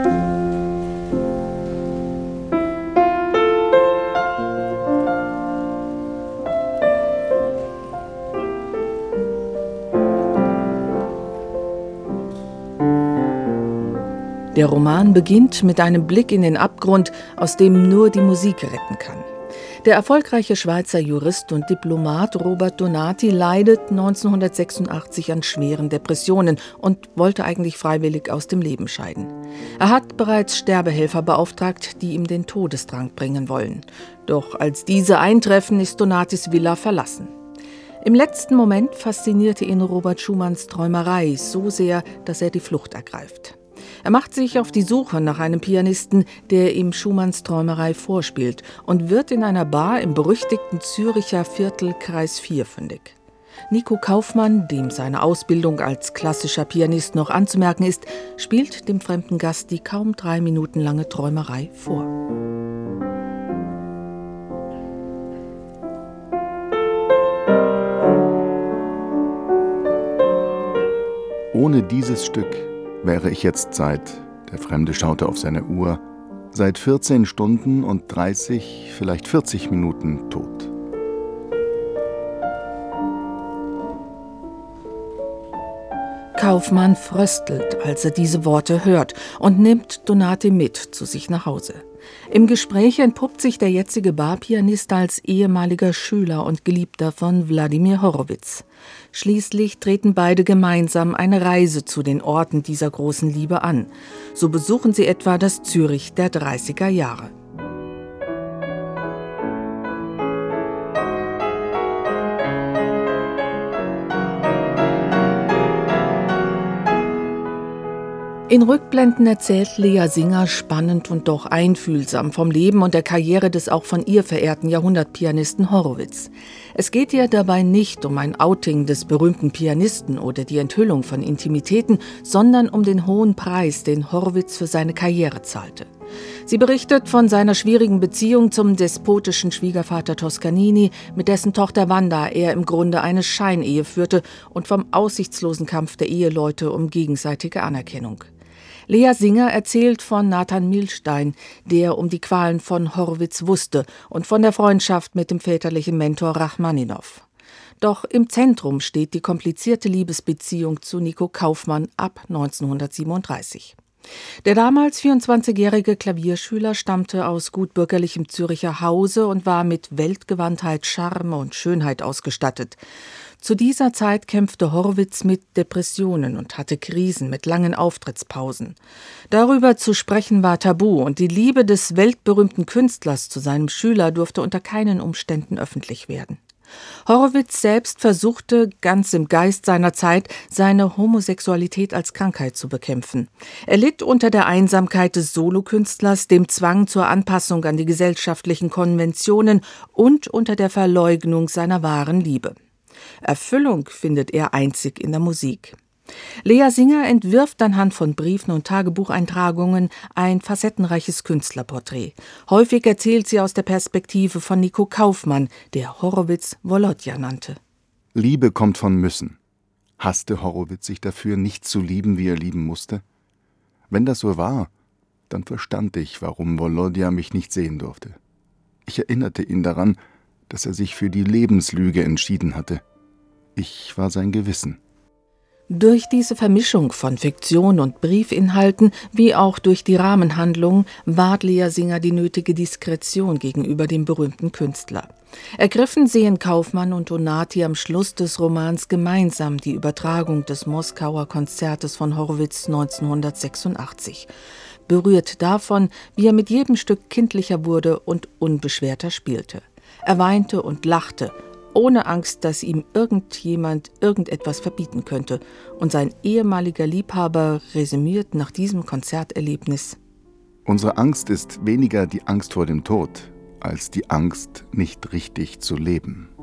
Der Roman beginnt mit einem Blick in den Abgrund, aus dem nur die Musik retten kann. Der erfolgreiche Schweizer Jurist und Diplomat Robert Donati leidet 1986 an schweren Depressionen und wollte eigentlich freiwillig aus dem Leben scheiden. Er hat bereits Sterbehelfer beauftragt, die ihm den Todesdrang bringen wollen. Doch als diese eintreffen, ist Donatis Villa verlassen. Im letzten Moment faszinierte ihn Robert Schumanns Träumerei so sehr, dass er die Flucht ergreift. Er macht sich auf die Suche nach einem Pianisten, der ihm Schumanns Träumerei vorspielt, und wird in einer Bar im berüchtigten Züricher Viertel Kreis 4 fündig. Niko Kaufmann, dem seine Ausbildung als klassischer Pianist noch anzumerken ist, spielt dem fremden Gast die kaum 3 Minuten lange Träumerei vor. Ohne dieses Stück wäre ich jetzt der Fremde schaute auf seine Uhr, seit 14 Stunden und 30, vielleicht 40 Minuten tot. Kaufmann fröstelt, als er diese Worte hört, und nimmt Donati mit zu sich nach Hause. Im Gespräch entpuppt sich der jetzige Barpianist als ehemaliger Schüler und Geliebter von Wladimir Horowitz. Schließlich treten beide gemeinsam eine Reise zu den Orten dieser großen Liebe an. So besuchen sie etwa das Zürich der 30er Jahre. In Rückblenden erzählt Lea Singer spannend und doch einfühlsam vom Leben und der Karriere des auch von ihr verehrten Jahrhundertpianisten Horowitz. Es geht ihr dabei nicht um ein Outing des berühmten Pianisten oder die Enthüllung von Intimitäten, sondern um den hohen Preis, den Horowitz für seine Karriere zahlte. Sie berichtet von seiner schwierigen Beziehung zum despotischen Schwiegervater Toscanini, mit dessen Tochter Wanda er im Grunde eine Scheinehe führte, und vom aussichtslosen Kampf der Eheleute um gegenseitige Anerkennung. Lea Singer erzählt von Nathan Milstein, der um die Qualen von Horowitz wusste, und von der Freundschaft mit dem väterlichen Mentor Rachmaninow. Doch im Zentrum steht die komplizierte Liebesbeziehung zu Niko Kaufmann ab 1937. Der damals 24-jährige Klavierschüler stammte aus gutbürgerlichem Züricher Hause und war mit Weltgewandtheit, Charme und Schönheit ausgestattet. Zu dieser Zeit kämpfte Horowitz mit Depressionen und hatte Krisen mit langen Auftrittspausen. Darüber zu sprechen war tabu, und die Liebe des weltberühmten Künstlers zu seinem Schüler durfte unter keinen Umständen öffentlich werden. Horowitz selbst versuchte, ganz im Geist seiner Zeit, seine Homosexualität als Krankheit zu bekämpfen. Er litt unter der Einsamkeit des Solokünstlers, dem Zwang zur Anpassung an die gesellschaftlichen Konventionen und unter der Verleugnung seiner wahren Liebe. Erfüllung findet er einzig in der Musik. Lea Singer entwirft anhand von Briefen und Tagebucheintragungen ein facettenreiches Künstlerporträt. Häufig erzählt sie aus der Perspektive von Niko Kaufmann, der Horowitz Wolodja nannte. Liebe kommt von Müssen. Hasste Horowitz sich dafür, nicht zu lieben, wie er lieben musste? Wenn das so war, dann verstand ich, warum Wolodja mich nicht sehen durfte. Ich erinnerte ihn daran, dass er sich für die Lebenslüge entschieden hatte. Ich war sein Gewissen. Durch diese Vermischung von Fiktion und Briefinhalten, wie auch durch die Rahmenhandlung, wahrt Lea Singer die nötige Diskretion gegenüber dem berühmten Künstler. Ergriffen sehen Kaufmann und Donati am Schluss des Romans gemeinsam die Übertragung des Moskauer Konzertes von Horowitz 1986. Berührt davon, wie er mit jedem Stück kindlicher wurde und unbeschwerter spielte. Er weinte und lachte, ohne Angst, dass ihm irgendjemand irgendetwas verbieten könnte. Und sein ehemaliger Liebhaber resümiert nach diesem Konzerterlebnis: Unsere Angst ist weniger die Angst vor dem Tod, als die Angst, nicht richtig zu leben.